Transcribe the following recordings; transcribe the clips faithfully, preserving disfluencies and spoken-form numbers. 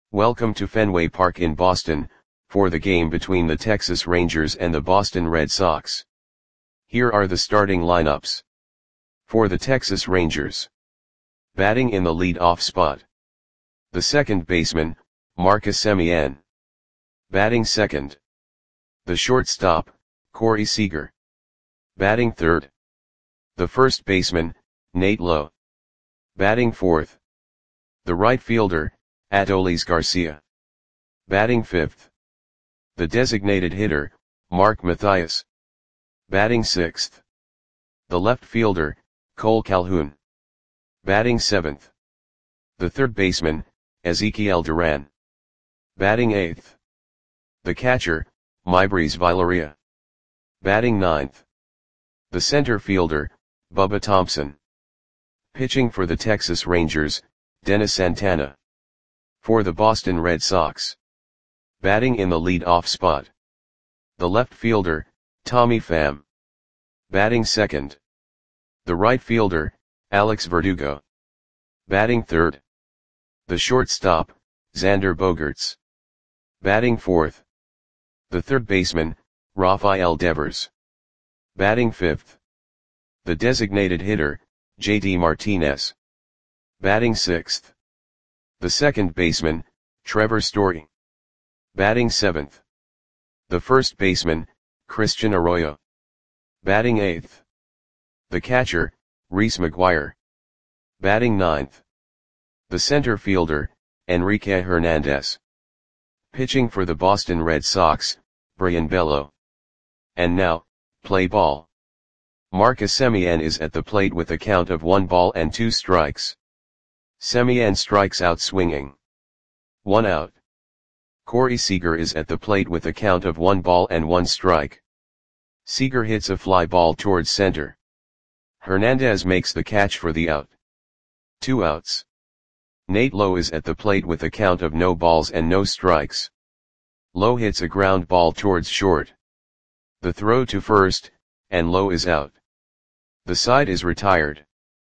Welcome to Fenway Park in Boston, for the game between the Texas Rangers and the Boston Red Sox. Here are the starting lineups. For the Texas Rangers. Batting in the lead-off spot. The second baseman, Marcus Semien. Batting second. The shortstop, Corey Seager. Batting third. The first baseman, Nate Lowe. Batting fourth. The right fielder, Adolis Garcia. Batting fifth. The designated hitter, Mark Mathias. Batting sixth. The left fielder, Cole Calhoun. Batting seventh. The third baseman, Ezekiel Duran. Batting eighth. The catcher, Maibris Viloria. Batting ninth. The center fielder, Bubba Thompson. Pitching for the Texas Rangers, Dennis Santana. For the Boston Red Sox. Batting in the lead-off spot. The left fielder, Tommy Pham. Batting second. The right fielder, Alex Verdugo. Batting third. The shortstop, Xander Bogaerts. Batting fourth. The third baseman, Rafael Devers. Batting fifth. The designated hitter, J D Martinez. Batting sixth. The second baseman, Trevor Story. Batting seventh. The first baseman, Christian Arroyo. Batting eighth. The catcher, Reese McGuire. Batting ninth. The center fielder, Enrique Hernandez. Pitching for the Boston Red Sox, Brayan Bello. And now, play ball. Marcus Semien is at the plate with a count of one ball and two strikes. Semien strikes out swinging. One out. Corey Seager is at the plate with a count of one ball and one strike. Seager hits a fly ball towards center. Hernandez makes the catch for the out. Two outs. Nate Lowe is at the plate with a count of no balls and no strikes. Lowe hits a ground ball towards short. The throw to first, and Lowe is out. The side is retired.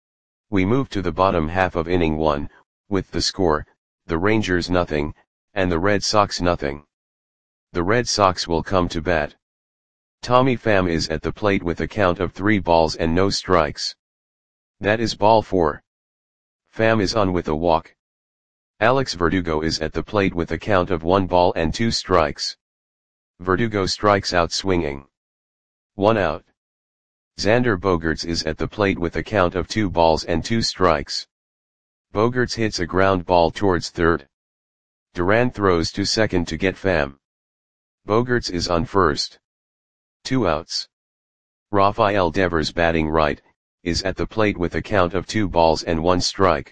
We move to the bottom half of inning one, with the score, the Rangers nothing, and the Red Sox nothing. The Red Sox will come to bat. Tommy Pham is at the plate with a count of three balls and no strikes. That is ball four. Pham is on with a walk. Alex Verdugo is at the plate with a count of one ball and two strikes. Verdugo strikes out swinging. One out. Xander Bogaerts is at the plate with a count of two balls and two strikes. Bogaerts hits a ground ball towards third. Duran throws to second to get Pham. Bogaerts is on first. Two outs. Rafael Devers, batting right, is at the plate with a count of two balls and one strike.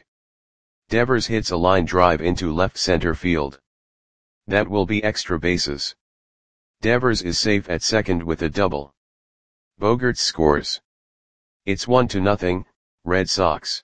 Devers hits a line drive into left center field. That will be extra bases. Devers is safe at second with a double. Bogaerts scores. It's one to nothing, Red Sox.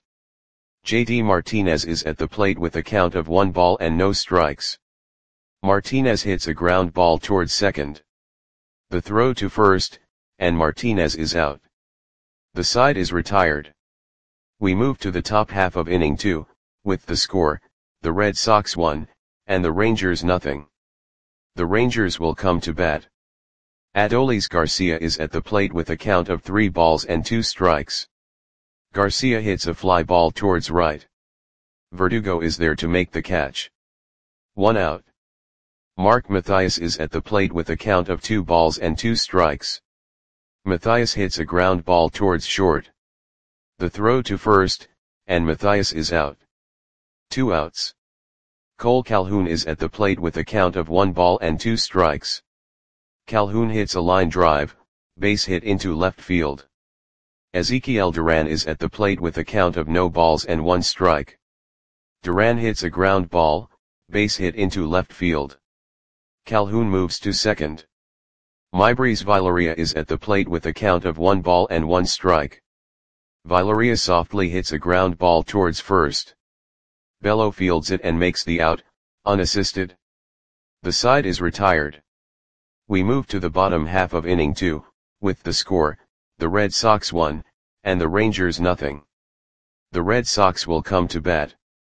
J D Martinez is at the plate with a count of one ball and no strikes. Martinez hits a ground ball towards second. The throw to first, and Martinez is out. The side is retired. We move to the top half of inning two, with the score, the Red Sox one, and the Rangers nothing. The Rangers will come to bat. Adolis Garcia is at the plate with a count of three balls and two strikes. Garcia hits a fly ball towards right. Verdugo is there to make the catch. One out. Mark Mathias is at the plate with a count of two balls and two strikes. Mathias hits a ground ball towards short. The throw to first, and Mathias is out. Two outs. Cole Calhoun is at the plate with a count of one ball and two strikes. Calhoun hits a line drive, base hit into left field. Ezekiel Duran is at the plate with a count of no balls and one strike. Duran hits a ground ball, base hit into left field. Calhoun moves to second. Maibris Viloria is at the plate with a count of one ball and one strike. Viloria softly hits a ground ball towards first. Bello fields it and makes the out, unassisted. The side is retired. We move to the bottom half of inning two, with the score, the Red Sox one, and the Rangers nothing. The Red Sox will come to bat.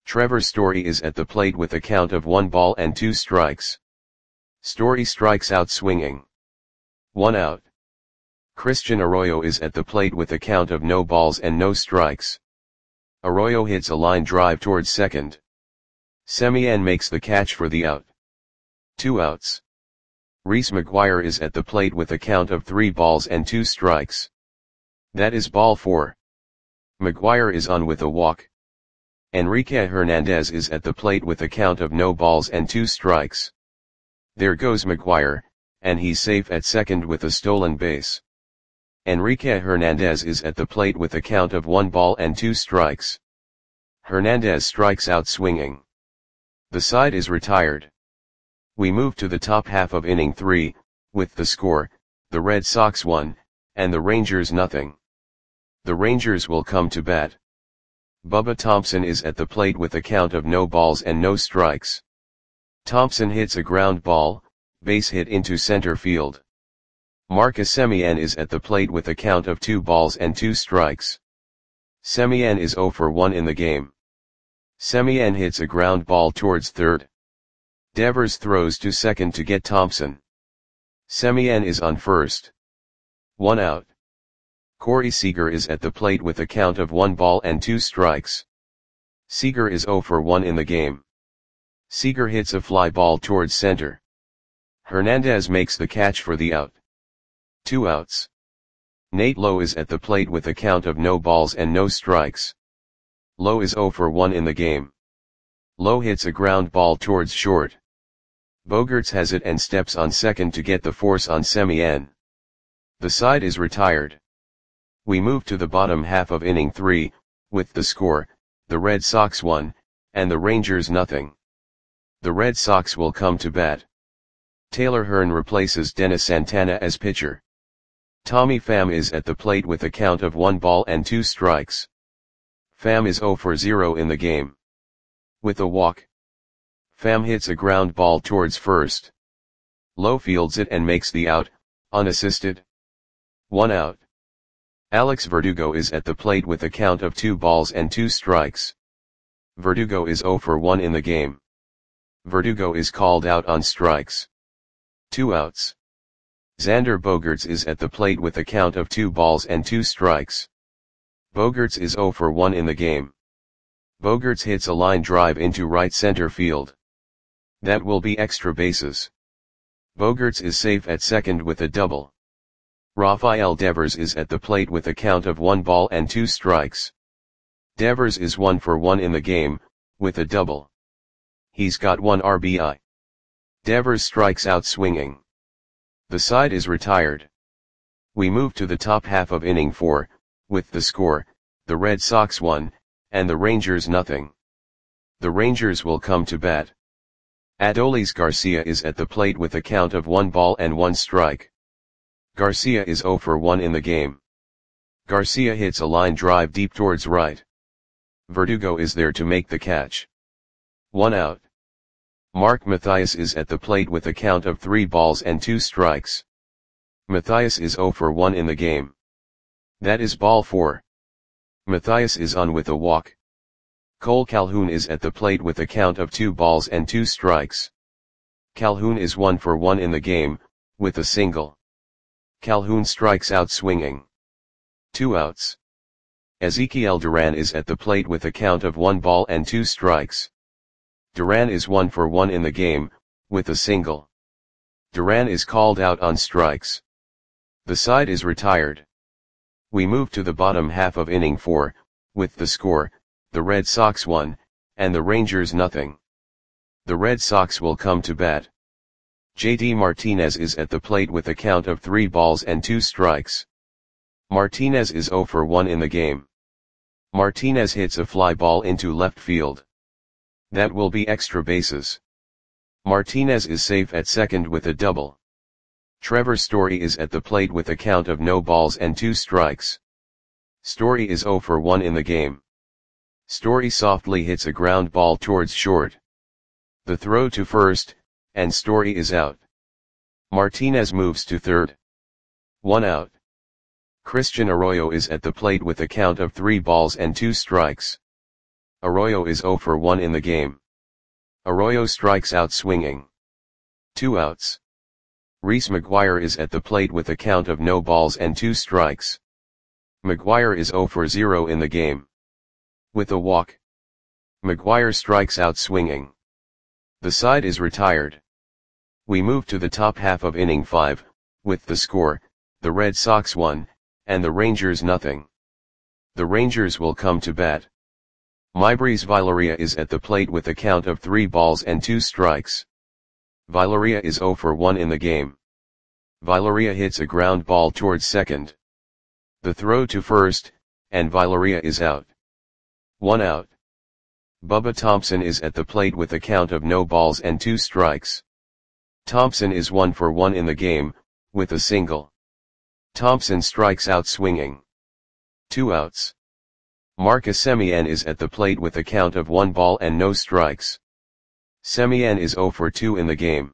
Trevor Story is at the plate with a count of one ball and two strikes. Story strikes out swinging. One out. Christian Arroyo is at the plate with a count of no balls and no strikes. Arroyo hits a line drive towards second. Semien makes the catch for the out. Two outs. Reese McGuire is at the plate with a count of three balls and two strikes. That is ball four. McGuire is on with a walk. Enrique Hernandez is at the plate with a count of no balls and two strikes. There goes McGuire, and he's safe at second with a stolen base. Enrique Hernandez is at the plate with a count of one ball and two strikes. Hernandez strikes out swinging. The side is retired. We move to the top half of inning three, with the score, the Red Sox one, and the Rangers nothing. The Rangers will come to bat. Bubba Thompson is at the plate with a count of no balls and no strikes. Thompson hits a ground ball, base hit into center field. Marcus Semien is at the plate with a count of two balls and two strikes. Semien is oh for one in the game. Semien hits a ground ball towards third. Devers throws to second to get Thompson. Semien is on first. One out. Corey Seager is at the plate with a count of one ball and two strikes. Seager is oh for one in the game. Seager hits a fly ball towards center. Hernandez makes the catch for the out. Two outs. Nate Lowe is at the plate with a count of no balls and no strikes. Lowe is oh for one in the game. Lowe hits a ground ball towards short. Bogaerts has it and steps on second to get the force on Semien. The side is retired. We move to the bottom half of inning three, with the score, the Red Sox one, and the Rangers nothing. The Red Sox will come to bat. Taylor Hearn replaces Dennis Santana as pitcher. Tommy Pham is at the plate with a count of one ball and two strikes. Pham is oh for zero in the game. With a walk. Pham hits a ground ball towards first. Lowe fields it and makes the out, unassisted. One out. Alex Verdugo is at the plate with a count of two balls and two strikes. Verdugo is oh for one in the game. Verdugo is called out on strikes. Two outs. Xander Bogaerts is at the plate with a count of two balls and two strikes. Bogaerts is oh for one in the game. Bogaerts hits a line drive into right center field. That will be extra bases. Bogaerts is safe at second with a double. Rafael Devers is at the plate with a count of one ball and two strikes. Devers is one for one in the game, with a double. He's got one R B I. Devers strikes out swinging. The side is retired. We move to the top half of inning four, with the score, the Red Sox one, and the Rangers nothing. The Rangers will come to bat. Adolis Garcia is at the plate with a count of one ball and one strike. Garcia is oh for one in the game. Garcia hits a line drive deep towards right. Verdugo is there to make the catch. One out. Mark Mathias is at the plate with a count of three balls and two strikes. Mathias is oh for one in the game. That is ball four. Mathias is on with a walk. Cole Calhoun is at the plate with a count of two balls and two strikes. Calhoun is one for one in the game, with a single. Calhoun strikes out swinging. Two outs. Ezekiel Duran is at the plate with a count of one ball and two strikes. Duran is one for one in the game, with a single. Duran is called out on strikes. The side is retired. We move to the bottom half of inning four, with the score, the Red Sox one, and the Rangers nothing. The Red Sox will come to bat. J D Martinez is at the plate with a count of three balls and two strikes. Martinez is oh for one in the game. Martinez hits a fly ball into left field. That will be extra bases. Martinez is safe at second with a double. Trevor Story is at the plate with a count of no balls and two strikes. Story is oh for one in the game. Story softly hits a ground ball towards short. The throw to first, and Story is out. Martinez moves to third. One out. Christian Arroyo is at the plate with a count of three balls and two strikes. Arroyo is zero for one in the game. Arroyo strikes out swinging. Two outs. Reese McGuire is at the plate with a count of no balls and two strikes. McGuire is zero for zero in the game. With a walk. McGuire strikes out swinging. The side is retired. We move to the top half of inning five, with the score, the Red Sox one, and the Rangers nothing. The Rangers will come to bat. Maybreeze Viloria is at the plate with a count of three balls and two strikes. Viloria is zero for one in the game. Viloria hits a ground ball towards second. The throw to first, and Viloria is out. One out. Bubba Thompson is at the plate with a count of no balls and two strikes. Thompson is one for one in the game, with a single. Thompson strikes out swinging. Two outs. Marcus Semien is at the plate with a count of one ball and no strikes. Semien is zero for two in the game.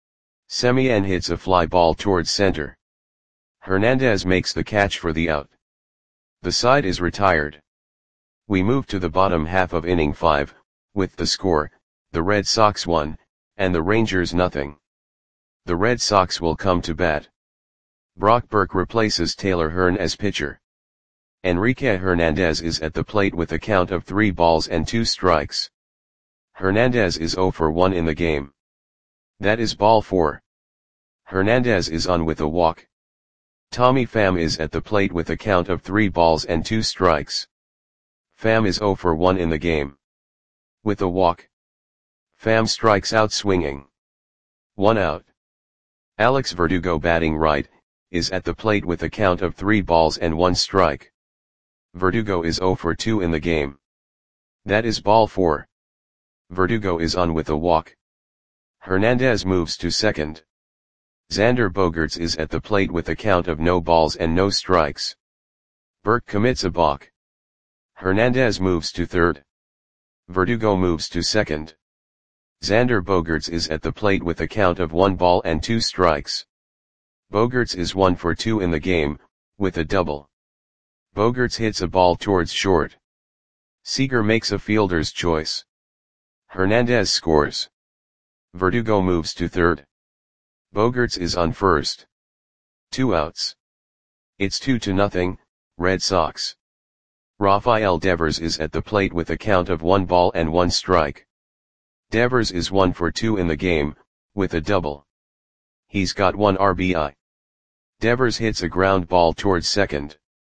Semien hits a fly ball towards center. Hernandez makes the catch for the out. The side is retired. We move to the bottom half of inning five, with the score, the Red Sox one, and the Rangers nothing. The Red Sox will come to bat. Brock Burke replaces Taylor Hearn as pitcher. Enrique Hernandez is at the plate with a count of three balls and two strikes. Hernandez is zero for one in the game. That is ball four. Hernandez is on with a walk. Tommy Pham is at the plate with a count of three balls and two strikes. Pham is zero for one in the game. With a walk. Pham strikes out swinging. One out. Alex Verdugo batting right, is at the plate with a count of three balls and one strike. Verdugo is zero for two in the game. That is ball four. Verdugo is on with a walk. Hernandez moves to second. Xander Bogaerts is at the plate with a count of no balls and no strikes. Burke commits a balk. Hernandez moves to third. Verdugo moves to second. Xander Bogaerts is at the plate with a count of one ball and two strikes. Bogaerts is one for two in the game, with a double. Bogaerts hits a ball towards short. Seager makes a fielder's choice. Hernandez scores. Verdugo moves to third. Bogaerts is on first. Two outs. It's two to nothing, Red Sox. Rafael Devers is at the plate with a count of one ball and one strike. Devers is one for two in the game, with a double. He's got one R B I. Devers hits a ground ball towards second.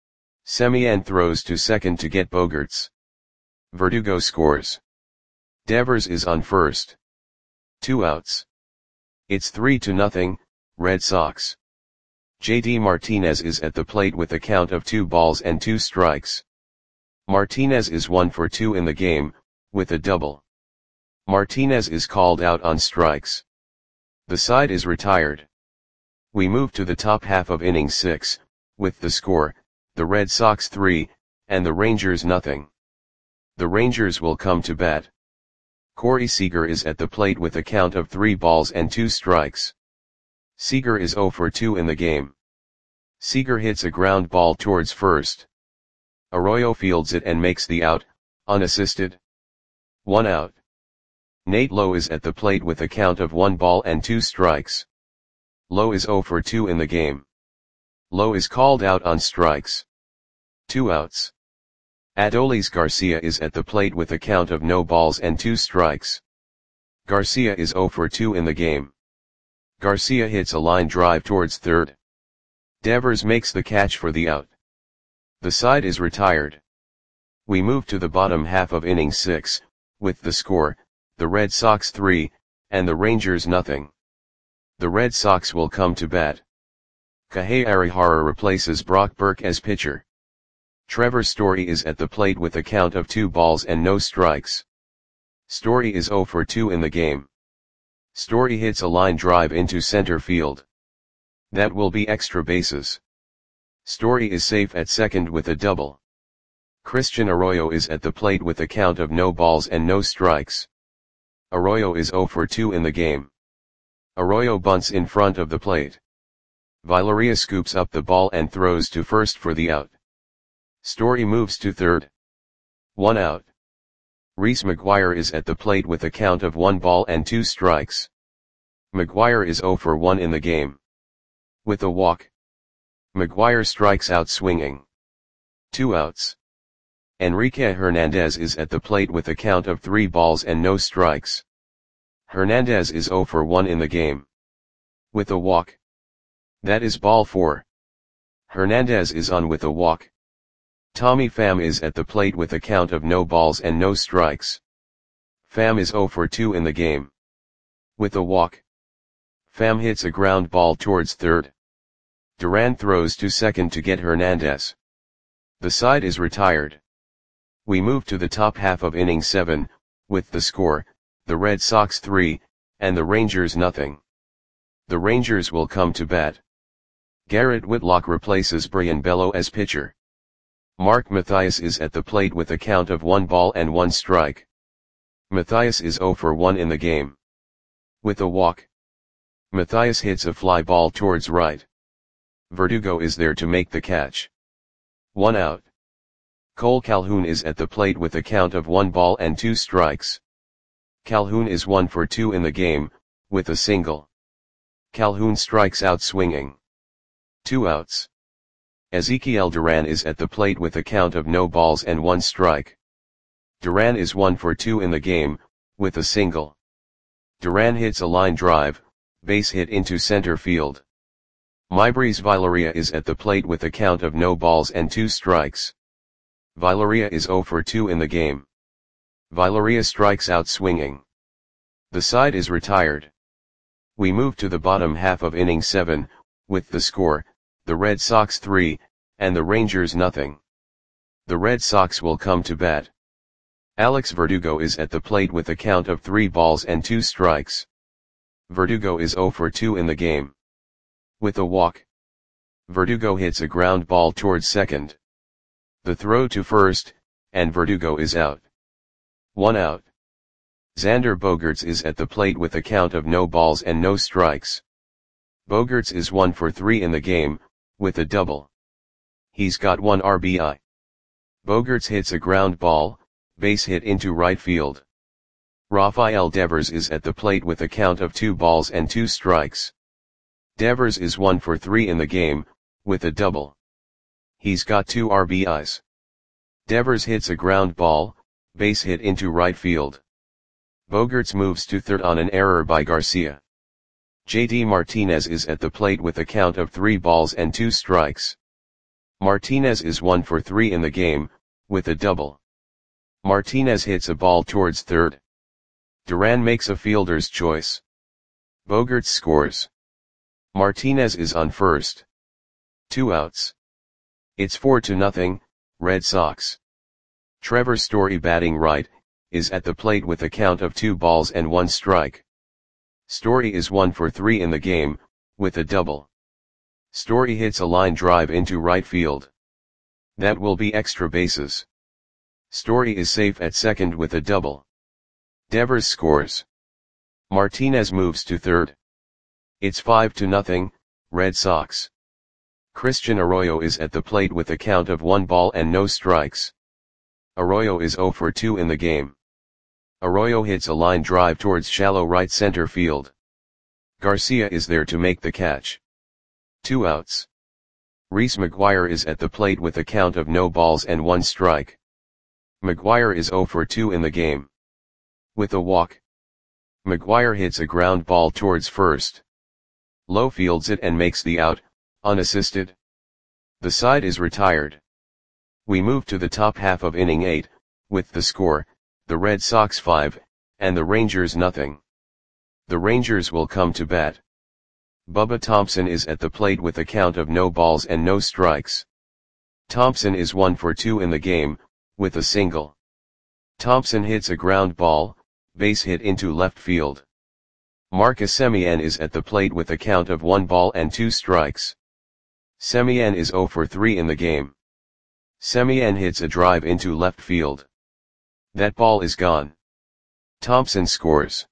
Semien throws to second to get Bogaerts. Verdugo scores. Devers is on first. Two outs. It's three to nothing, Red Sox. J D Martinez is at the plate with a count of two balls and two strikes. Martinez is one for two in the game, with a double. Martinez is called out on strikes. The side is retired. We move to the top half of inning six, with the score, the Red Sox three, and the Rangers nothing. The Rangers will come to bat. Corey Seager is at the plate with a count of three balls and two strikes. Seager is zero for two in the game. Seager hits a ground ball towards first. Arroyo fields it and makes the out, unassisted. One out. Nate Lowe is at the plate with a count of one ball and two strikes. Lowe is zero for two in the game. Lowe is called out on strikes. Two outs. Adolis Garcia is at the plate with a count of no balls and two strikes. Garcia is zero for two in the game. Garcia hits a line drive towards third. Devers makes the catch for the out. The side is retired. We move to the bottom half of inning six, with the score, the Red Sox three, and the Rangers nothing. The Red Sox will come to bat. Kohei Arihara replaces Brock Burke as pitcher. Trevor Story is at the plate with a count of two balls and no strikes. Story is zero for two in the game. Story hits a line drive into center field. That will be extra bases. Story is safe at second with a double. Christian Arroyo is at the plate with a count of no balls and no strikes. Arroyo is zero for two in the game. Arroyo bunts in front of the plate. Viloria scoops up the ball and throws to first for the out. Story moves to third. One out. Reese McGuire is at the plate with a count of one ball and two strikes. McGuire is zero for one in the game. With a walk. McGuire strikes out swinging. Two outs. Enrique Hernandez is at the plate with a count of three balls and no strikes. Hernandez is zero for one in the game. With a walk. That is ball four. Hernandez is on with a walk. Tommy Pham is at the plate with a count of no balls and no strikes. Pham is zero for two in the game. With a walk. Pham hits a ground ball towards third. Duran throws to second to get Hernandez. The side is retired. We move to the top half of inning seven, with the score, the Red Sox three, and the Rangers nothing. The Rangers will come to bat. Garrett Whitlock replaces Brian Bello as pitcher. Mark Mathias is at the plate with a count of one ball and one strike. Mathias is zero for one in the game. With a walk. Mathias hits a fly ball towards right. Verdugo is there to make the catch. One out. Cole Calhoun is at the plate with a count of one ball and two strikes. Calhoun is one for two in the game, with a single. Calhoun strikes out swinging. Two outs. Ezekiel Duran is at the plate with a count of no balls and one strike. Duran is one for two in the game, with a single. Duran hits a line drive, base hit into center field. Maybreeze Viloria is at the plate with a count of no balls and two strikes. Viloria is zero for two in the game. Viloria strikes out swinging. The side is retired. We move to the bottom half of inning seven, with the score, the Red Sox three, and the Rangers nothing. The Red Sox will come to bat. Alex Verdugo is at the plate with a count of three balls and two strikes. Verdugo is zero for two in the game. With a walk. Verdugo hits a ground ball towards second. The throw to first, and Verdugo is out. One out. Xander Bogaerts is at the plate with a count of no balls and no strikes. Bogaerts is one for three in the game, with a double. He's got one R B I. Bogaerts hits a ground ball, base hit into right field. Rafael Devers is at the plate with a count of two balls and two strikes. Devers is one for three in the game, with a double. He's got two R B Is. Devers hits a ground ball, base hit into right field. Bogaerts moves to third on an error by Garcia. J D Martinez is at the plate with a count of three balls and two strikes. Martinez is one for three in the game, with a double. Martinez hits a ball towards third. Duran makes a fielder's choice. Bogaerts scores. Martinez is on first. Two outs. It's four to nothing, Red Sox. Trevor Story batting right, is at the plate with a count of two balls and one strike. Story is one for three in the game, with a double. Story hits a line drive into right field. That will be extra bases. Story is safe at second with a double. Devers scores. Martinez moves to third. It's five to nothing, Red Sox. Christian Arroyo is at the plate with a count of one ball and no strikes. Arroyo is zero for two in the game. Arroyo hits a line drive towards shallow right center field. Garcia is there to make the catch. Two outs. Reese McGuire is at the plate with a count of no balls and one strike. McGuire is zero for two in the game. With a walk. McGuire hits a ground ball towards first. Low fields it and makes the out, unassisted. The side is retired. We move to the top half of inning eight, with the score, the Red Sox five, and the Rangers nothing. The Rangers will come to bat. Bubba Thompson is at the plate with a count of no balls and no strikes. Thompson is one for two in the game, with a single. Thompson hits a ground ball, base hit into left field. Marcus Semien is at the plate with a count of one ball and two strikes. Semien is zero for three in the game. Semien hits a drive into left field. That ball is gone. Thompson scores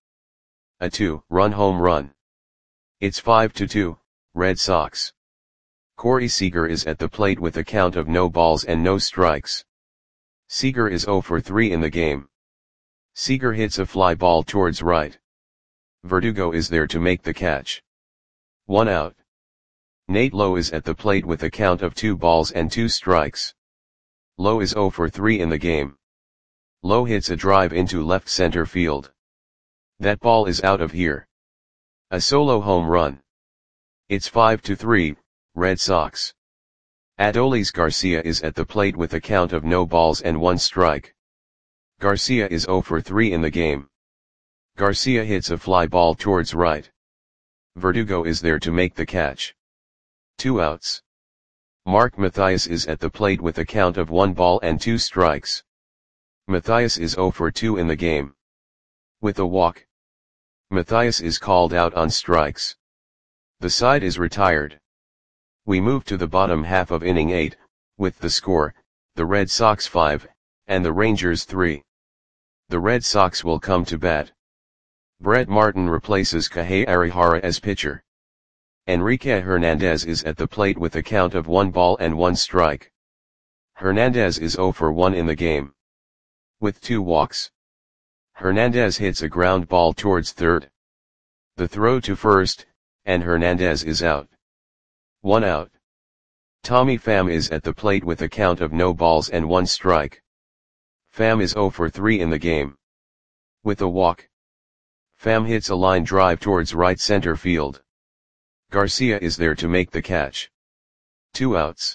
a two-run home run. It's five to two, Red Sox. Corey Seager is at the plate with a count of no balls and no strikes. Seager is zero for three in the game. Seager hits a fly ball towards right. Verdugo is there to make the catch. One out. Nate Lowe is at the plate with a count of two balls and two strikes. Lowe is zero for three in the game. Lowe hits a drive into left center field. That ball is out of here. A solo home run. It's five to three, Red Sox. Adolis Garcia is at the plate with a count of no balls and one strike. Garcia is zero for three in the game. Garcia hits a fly ball towards right. Verdugo is there to make the catch. Two outs. Mark Mathias is at the plate with a count of one ball and two strikes. Mathias is zero for two in the game. With a walk. Mathias is called out on strikes. The side is retired. We move to the bottom half of inning eight, with the score, the Red Sox five, and the Rangers three. The Red Sox will come to bat. Brett Martin replaces Kohei Arihara as pitcher. Enrique Hernandez is at the plate with a count of one ball and one strike. Hernandez is zero for one in the game. With two walks. Hernandez hits a ground ball towards third. The throw to first, and Hernandez is out. One out. Tommy Pham is at the plate with a count of no balls and one strike. Pham is zero for three in the game. With a walk. Pham hits a line drive towards right center field. Garcia is there to make the catch. Two outs.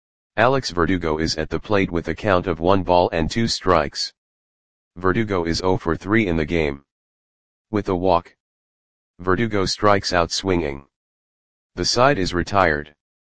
Alex Verdugo is at the plate with a count of one ball and two strikes. Verdugo is zero for three in the game. With a walk. Verdugo strikes out swinging. The side is retired.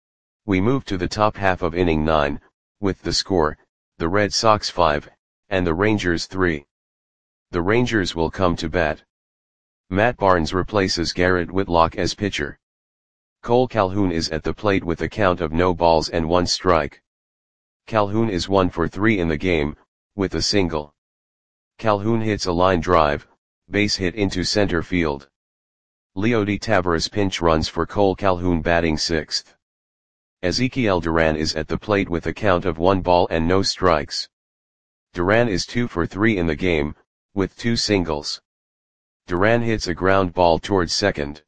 We move to the top half of inning nine, with the score, the Red Sox five, and the Rangers three. The Rangers will come to bat. Matt Barnes replaces Garrett Whitlock as pitcher. Cole Calhoun is at the plate with a count of no balls and one strike. Calhoun is one for three in the game, with a single. Calhoun hits a line drive, base hit into center field. Leody Taveras pinch runs for Cole Calhoun batting sixth. Ezekiel Duran is at the plate with a count of one ball and no strikes. Duran is two for three in the game, with two singles. Duran hits a ground ball towards second.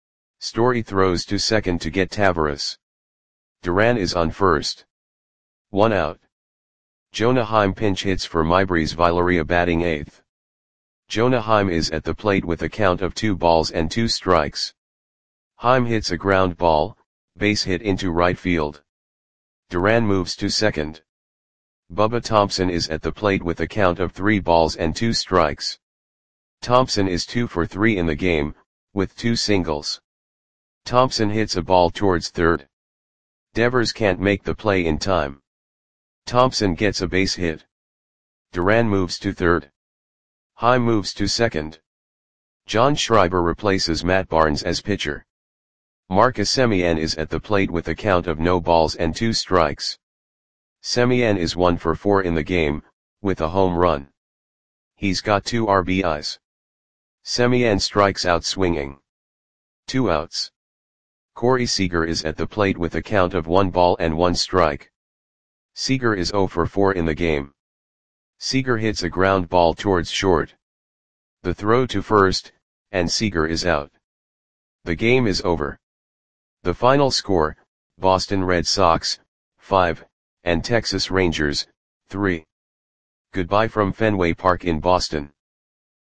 Story throws to second to get Taveras. Duran is on first. One out. Jonah Heim pinch hits for Maybreeze Viloria batting eighth. Jonah Heim is at the plate with a count of two balls and two strikes. Heim hits a ground ball, base hit into right field. Duran moves to second. Bubba Thompson is at the plate with a count of three balls and two strikes. Thompson is two for three in the game, with two singles. Thompson hits a ball towards third. Devers can't make the play in time. Thompson gets a base hit. Duran moves to third. Heim moves to second. John Schreiber replaces Matt Barnes as pitcher. Marcus Semien is at the plate with a count of no balls and two strikes. Semien is one for four in the game, with a home run. He's got two R B Is. Semien strikes out swinging. Two outs. Corey Seager is at the plate with a count of one ball and one strike. Seager is zero for four in the game. Seager hits a ground ball towards short. The throw to first, and Seager is out. The game is over. The final score, Boston Red Sox, five, and Texas Rangers, three. Goodbye from Fenway Park in Boston.